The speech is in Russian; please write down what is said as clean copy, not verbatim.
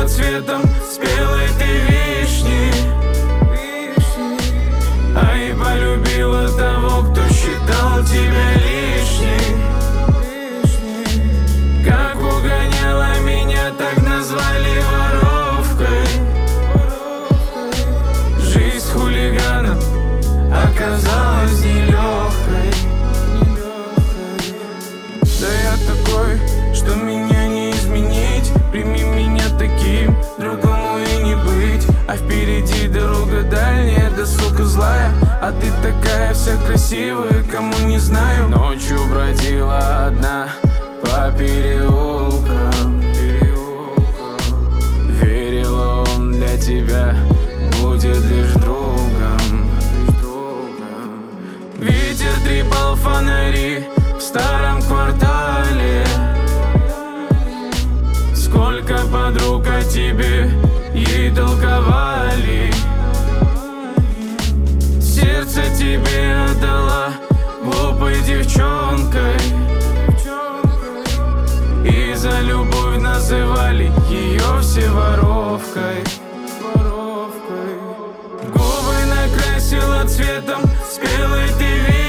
накрасила цветом спелой ты вишни, а и полюбила того, кто считал тебя лишней. Как угоняла меня, так назвали воровкой. Жизнь хулигана оказалась нелегкой. Да я такой, что меня не изменить. Прими меня таким, другому и не быть. А впереди дорога дальняя, да сука злая. А ты такая вся красивая, кому не знаю. Ночью бродила одна по переулкам. Верила, он для тебя будет лишь другом. Ветер трепал фонари в старом квартале. Сколько подруг о тебе ей толковали. Сердце тебе отдала глупой девчонкой, и за любовь называли ее все воровкой. Губы накрасила цветом спелой ты